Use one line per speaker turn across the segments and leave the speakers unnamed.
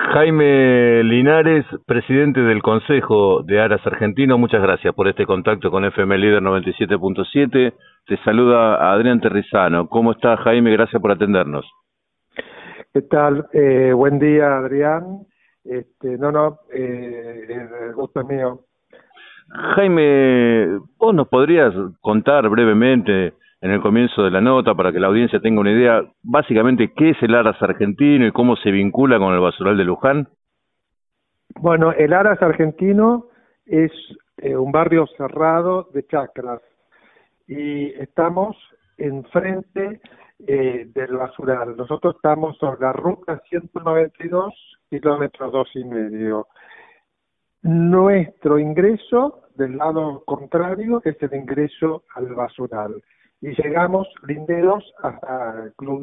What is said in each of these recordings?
Jaime Linares, presidente del Consejo de Aras Argentino, muchas gracias por este contacto con FM Líder 97.7. Te saluda Adrián Terrizano. ¿Cómo estás, Jaime? Gracias por atendernos.
¿Qué tal? Buen día, Adrián. El gusto es mío.
Jaime, ¿vos nos podrías contar brevemente en el comienzo de la nota para que la audiencia tenga una idea, básicamente, qué es el Aras Argentino y cómo se vincula con el Basural de Luján?
Bueno, el Aras Argentino es un barrio cerrado de chacras y estamos enfrente del basural. Nosotros estamos sobre la ruta 192, kilómetros 2,5. Nuestro ingreso del lado contrario es el ingreso al basural y llegamos linderos hasta el club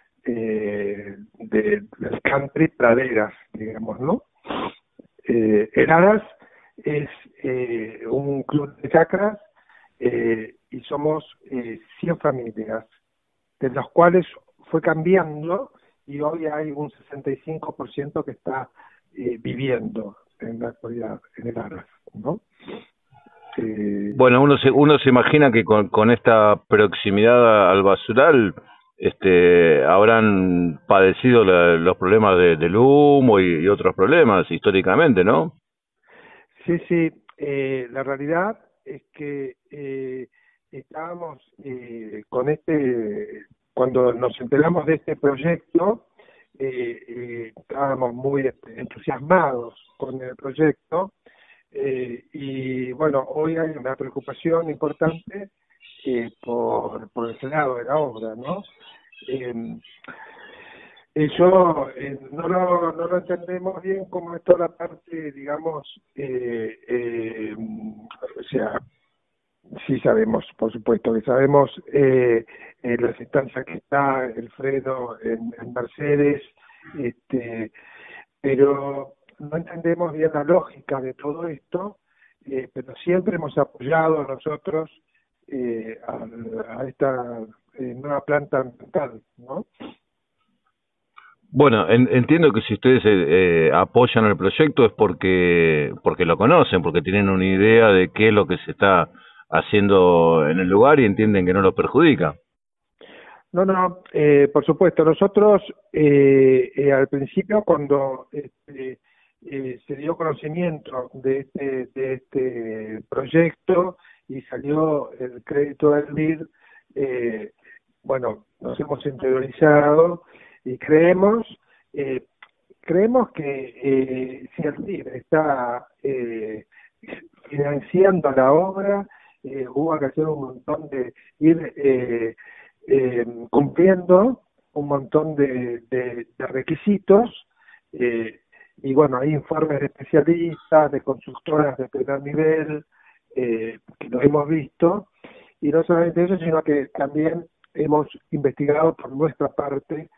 del country Praderas, digamos, ¿no? El Aras es un club de chacras y somos 100 familias, de las cuales fue cambiando y hoy hay un 65% que está viviendo en la actualidad en el Aras, ¿no?
Bueno, uno se imagina que con esta proximidad al basural habrán padecido los problemas del humo y otros problemas históricamente, ¿no?
Sí, la realidad es que estábamos cuando nos enteramos de este proyecto, estábamos muy entusiasmados con el proyecto y bueno, hoy hay una preocupación importante por el frenado de la obra, ¿no? No lo entendemos bien como es toda la parte, digamos, o sea, sí sabemos, por supuesto que sabemos las instancias que está el freno en Mercedes, pero no entendemos bien la lógica de todo esto, pero siempre hemos apoyado nosotros a esta nueva planta ambiental, ¿no?
Bueno, entiendo que si ustedes apoyan el proyecto es porque lo conocen, porque tienen una idea de qué es lo que se está haciendo en el lugar y entienden que no lo perjudica.
No, por supuesto. Nosotros al principio cuando se dio conocimiento de este proyecto y salió el crédito del BID, bueno, nos hemos interiorizado y creemos que si el BID está financiando la obra, hubo que hacer un montón de ir cumpliendo un montón de requisitos y bueno, hay informes de especialistas, de consultoras de primer nivel que los hemos visto, y no solamente eso, sino que también hemos investigado por nuestra parte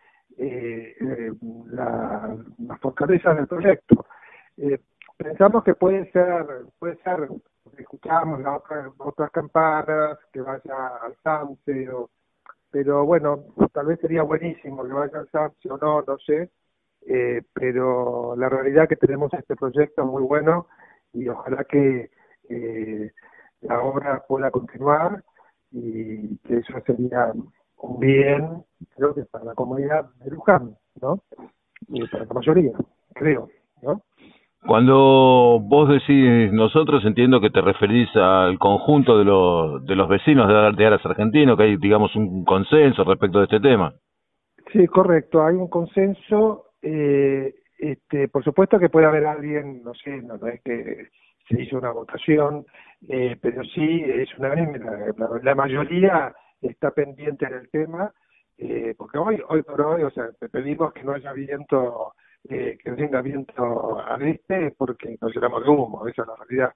las fortalezas del proyecto. Pensamos que puede ser, escuchamos otras campanas, que vaya al SAMSE, pero bueno, tal vez sería buenísimo que vaya al SAMSE o no sé, pero la realidad es que tenemos este proyecto muy bueno y ojalá que la obra pueda continuar y que eso sería un bien, creo que para la comunidad de Luján, ¿no? Y para la mayoría, creo, ¿no?
Cuando vos decís nosotros, entiendo que te referís al conjunto de los vecinos de Aras Argentino, que hay, digamos, un consenso respecto de este tema.
Sí, correcto, hay un consenso, por supuesto que puede haber alguien, no sé, no es que se hizo una votación, pero sí es unánime, la mayoría está pendiente del tema, porque hoy por hoy, o sea, te pedimos que no haya viento, que no tenga viento al este, porque nos llenamos de humo, esa es la realidad.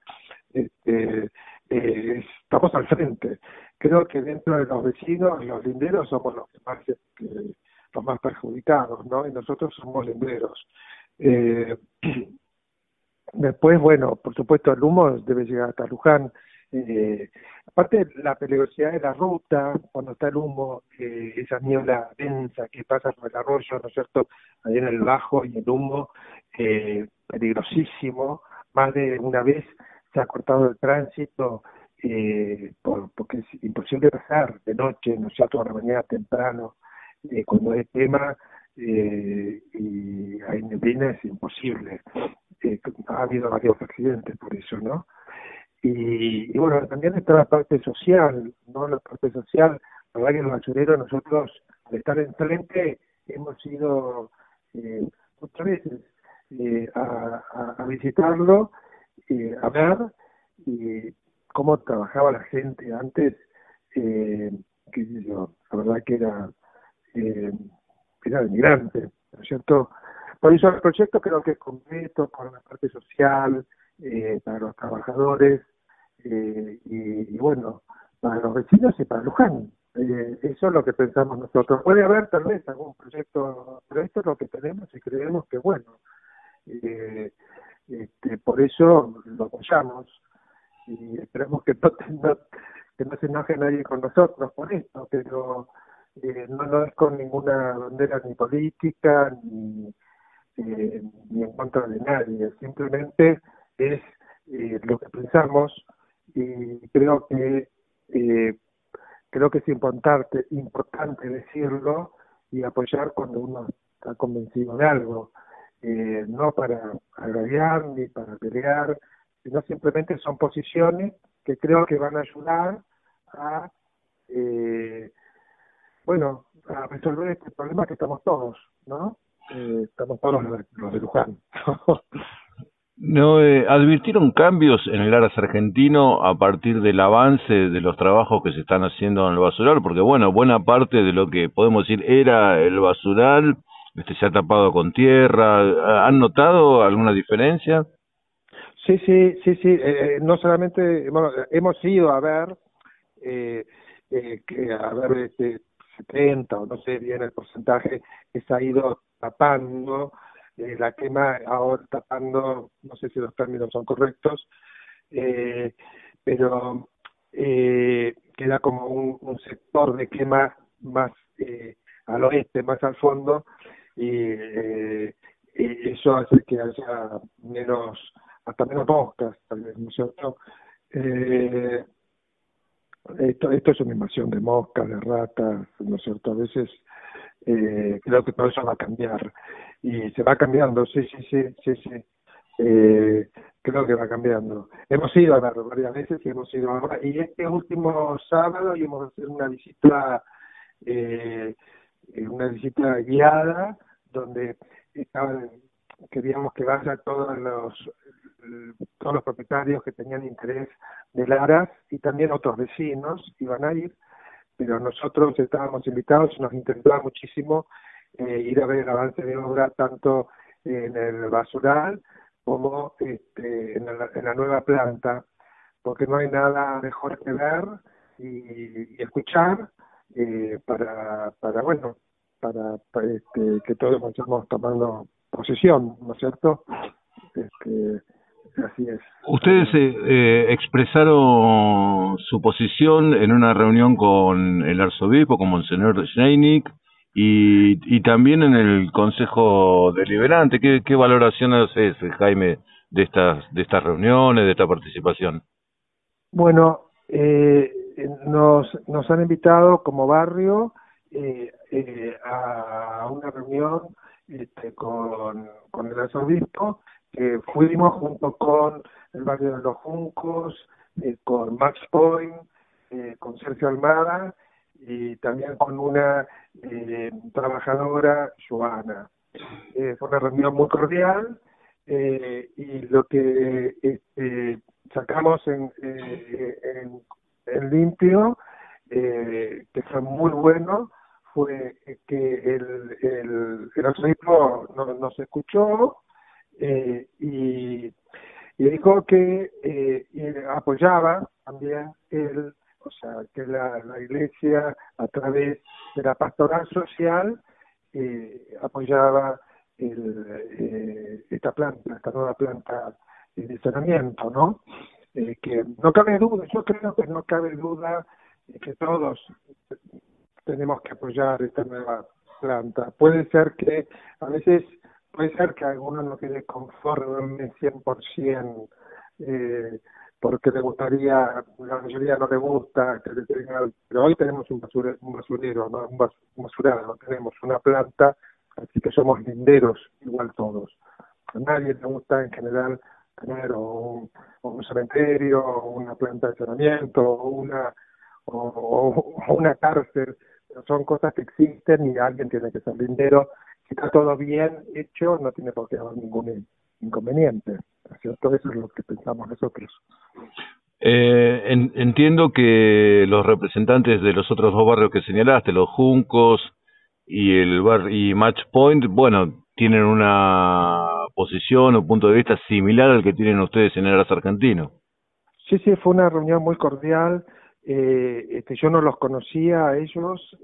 Estamos al frente. Creo que dentro de los vecinos, los linderos somos los más perjudicados, ¿no? Y nosotros somos linderos. Después, bueno, por supuesto el humo debe llegar hasta Luján. Aparte la peligrosidad de la ruta, cuando está el humo, esa niebla densa que pasa por el arroyo, ¿no es cierto?, ahí en el bajo, y el humo peligrosísimo. Más de una vez se ha cortado el tránsito porque es imposible pasar de noche, no sé, a toda la mañana temprano, cuando hay tema y hay neblina es imposible. Ha habido varios accidentes por eso, ¿no? Y bueno, también está la parte social, ¿no? La parte social, la verdad que en los basureros nosotros, al estar enfrente, hemos ido muchas veces a visitarlo, a ver cómo trabajaba la gente antes, qué sé yo, la verdad que eh, era admirante, ¿no es cierto? Por eso el proyecto creo que es completo para la parte social, para los trabajadores, y bueno, para los vecinos y para Luján. Eso es lo que pensamos nosotros. Puede haber tal vez algún proyecto, pero esto es lo que tenemos y creemos que bueno. Por eso lo apoyamos y esperamos que que no se enoje nadie con nosotros por esto, pero no es con ninguna bandera ni política ni en contra de nadie, simplemente es lo que pensamos y creo que es importante decirlo y apoyar cuando uno está convencido de algo, no para agraviar ni para pelear, sino simplemente son posiciones que creo que van a ayudar a bueno, a resolver este problema que estamos todos, ¿no? Estamos todos los de Luján.
¿No advirtieron cambios en el Aras argentino a partir del avance de los trabajos que se están haciendo en el basural? Porque bueno, buena parte de lo que podemos decir era el basural se ha tapado con tierra. ¿Han notado alguna diferencia?
Sí. No solamente, bueno, hemos ido a ver, que a ver, 70 o no sé bien el porcentaje que se ha ido tapando, la quema ahora tapando, no sé si los términos son correctos, pero queda como un sector de quema más al oeste, más al fondo, y eso hace que haya hasta menos moscas, tal vez, ¿no es cierto? Esto es una invasión de moscas, de ratas, ¿no es cierto? A veces creo que todo eso va a cambiar y se va cambiando, sí. Creo que va cambiando. Hemos ido a ver varias veces y hemos ido ahora, y este último sábado íbamos a hacer una visita guiada donde queríamos que vayan todos los propietarios que tenían interés del Aras y también otros vecinos iban a ir, pero nosotros estábamos invitados y nos interesaba muchísimo ir a ver el avance de obra tanto en el basural como en la nueva planta, porque no hay nada mejor que ver y escuchar para que todos vayamos tomando posesión, ¿no es cierto? Así es.
Ustedes expresaron su posición en una reunión con el arzobispo, con Monseñor Schneinig, y también en el Consejo Deliberante. ¿Qué valoración haces, Jaime, de estas reuniones, de esta participación?
Bueno, nos han invitado como barrio a una reunión con el arzobispo. Fuimos junto con el barrio de los Juncos, con Max Point, con Sergio Almada y también con una trabajadora, Joana. Fue una reunión muy cordial y lo que sacamos en limpio, que fue muy bueno, fue que el arzobispo nos escuchó y dijo que apoyaba también o sea, que la iglesia a través de la pastoral social apoyaba esta nueva planta de saneamiento, ¿no? Que no cabe duda, yo creo que no cabe duda que todos tenemos que apoyar esta nueva planta. Puede ser que a veces puede ser que a alguno no quede conforme 100%, porque le gustaría, la mayoría no le gusta, pero hoy tenemos un basurero, ¿no? Un basurero, no tenemos una planta, así que somos linderos igual todos. A nadie le gusta en general tener un cementerio, o una planta de saneamiento, o una cárcel. Son cosas que existen y alguien tiene que ser lindero. Si está todo bien hecho, no tiene por qué haber ningún inconveniente, ¿no es cierto? Eso es lo que pensamos nosotros.
Entiendo que los representantes de los otros dos barrios que señalaste, los Juncos y y Match Point, bueno, tienen una posición o punto de vista similar al que tienen ustedes en Aras Argentino.
Sí, fue una reunión muy cordial. Yo no los conocía a ellos,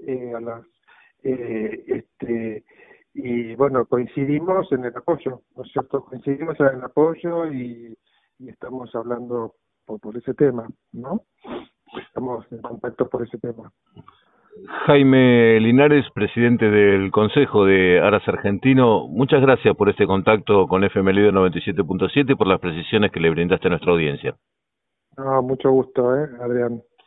y bueno, coincidimos en el apoyo, ¿no es cierto? Coincidimos en el apoyo y estamos hablando por ese tema, ¿no? Estamos en contacto por ese tema.
Jaime Linares, presidente del Consejo de Aras Argentino, muchas gracias por este contacto con FM Líder 97.7 y por las precisiones que le brindaste a nuestra audiencia.
No, mucho gusto, Adrián.